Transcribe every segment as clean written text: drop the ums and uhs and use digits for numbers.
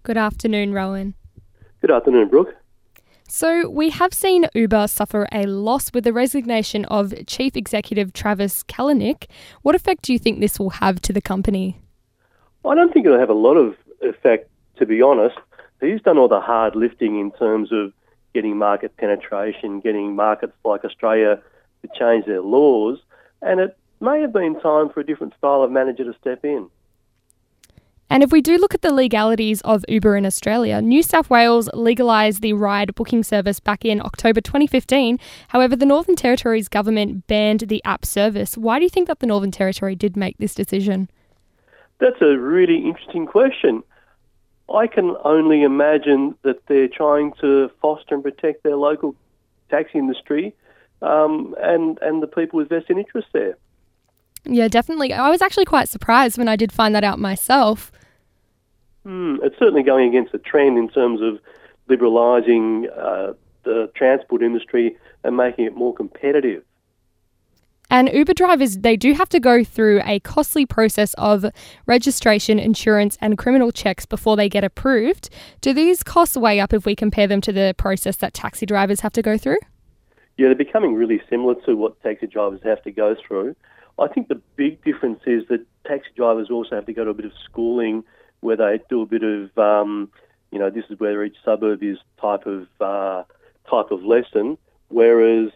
Good afternoon, Rowan. Good afternoon, Brooke. So we have seen Uber suffer a loss with the resignation of Chief Executive Travis Kalanick. What effect do you think this will have to the company? I don't think it'll have a lot of effect, to be honest. He's done all the hard lifting in terms of getting market penetration, getting markets like Australia to change their laws, and it may have been time for a different style of manager to step in. And if we do look at the legalities of Uber in Australia, New South Wales legalised the ride booking service back in October 2015. However, the Northern Territory's government banned the app service. Why do you think that the Northern Territory did make this decision? That's a really interesting question. I can only imagine that they're trying to foster and protect their local taxi industry and the people with vested interests there. Yeah, definitely. I was actually quite surprised when I did find that out myself. It's certainly going against the trend in terms of liberalising the transport industry and making it more competitive. And Uber drivers, they do have to go through a costly process of registration, insurance and criminal checks before they get approved. Do these costs weigh up if we compare them to the process that taxi drivers have to go through? Yeah, they're becoming really similar to what taxi drivers have to go through. I think the big difference is that taxi drivers also have to go to a bit of schooling where they do a bit of, this is where each suburb is type of lesson, whereas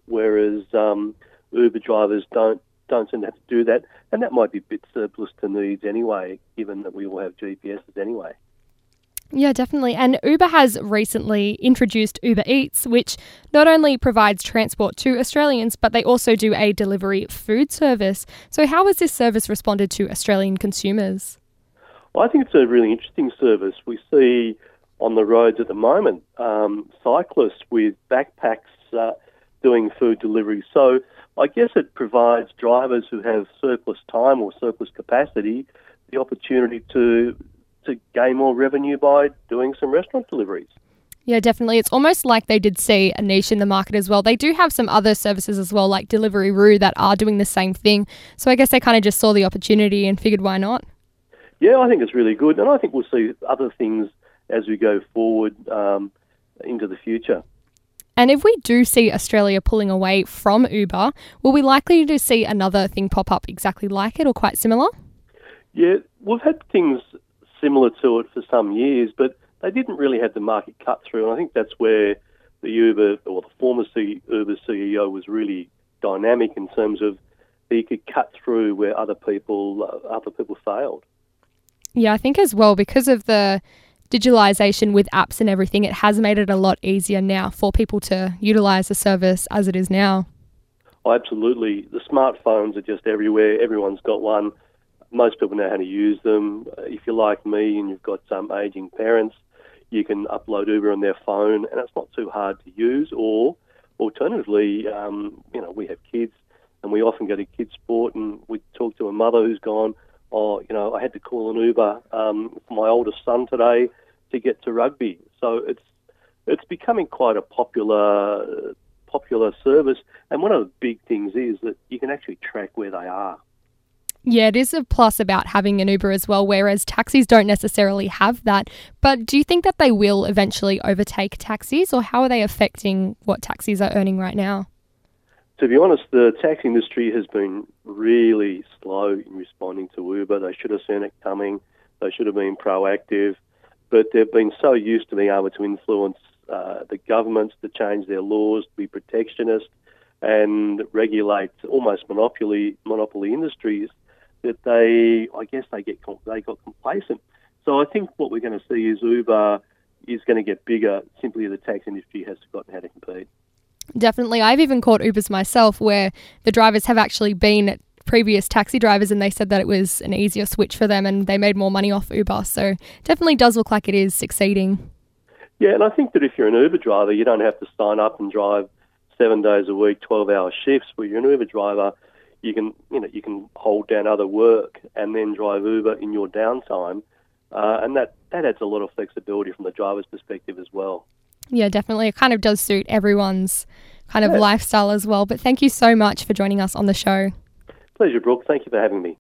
Uber drivers don't seem to have to do that, and that might be a bit surplus to needs anyway, given that we all have GPSs anyway. Yeah, definitely. And Uber has recently introduced Uber Eats, which not only provides transport to Australians, but they also do a delivery food service. So how has this service responded to Australian consumers? Well, I think it's a really interesting service. We see on the roads at the moment cyclists with backpacks doing food delivery. So I guess it provides drivers who have surplus time or surplus capacity the opportunity to gain more revenue by doing some restaurant deliveries. Yeah, definitely. It's almost like they did see a niche in the market as well. They do have some other services as well, like Deliveroo, that are doing the same thing. So I guess they kind of just saw the opportunity and figured, why not? Yeah, I think it's really good. And I think we'll see other things as we go forward into the future. And if we do see Australia pulling away from Uber, will we likely to see another thing pop up exactly like it or quite similar? Yeah, we've had things similar to it for some years, but they didn't really have the market cut through. And I think that's where the former Uber CEO was really dynamic in terms of he could cut through where other people failed. Yeah, I think as well, because of the digitalisation with apps and everything, it has made it a lot easier now for people to utilise the service as it is now. Oh, absolutely. The smartphones are just everywhere. Everyone's got one. Most people know how to use them. If you're like me and you've got some ageing parents, you can upload Uber on their phone and it's not too hard to use. Or alternatively, we have kids and we often go to kids' sport and we talk to a mother who's gone, I had to call an Uber for my oldest son today to get to rugby. So it's becoming quite a popular service. And one of the big things is that you can actually track where they are. Yeah, it is a plus about having an Uber as well, whereas taxis don't necessarily have that. But do you think that they will eventually overtake taxis, or how are they affecting what taxis are earning right now? To be honest, the taxi industry has been really slow in responding to Uber. They should have seen it coming. They should have been proactive. But they've been so used to being able to influence the governments to change their laws, to be protectionist and regulate almost monopoly industries that they got complacent. So I think what we're going to see is Uber is going to get bigger. Simply the taxi industry has forgotten how to compete. Definitely. I've even caught Ubers myself where the drivers have actually been previous taxi drivers and they said that it was an easier switch for them and they made more money off Uber. So definitely does look like it is succeeding. Yeah, and I think that if you're an Uber driver, you don't have to sign up and drive 7 days a week, 12-hour shifts. Where you're an Uber driver, you can hold down other work and then drive Uber in your downtime, and that adds a lot of flexibility from the driver's perspective as well. Yeah, definitely. It kind of does suit everyone's kind of lifestyle as well. But thank you so much for joining us on the show. Pleasure, Brooke. Thank you for having me.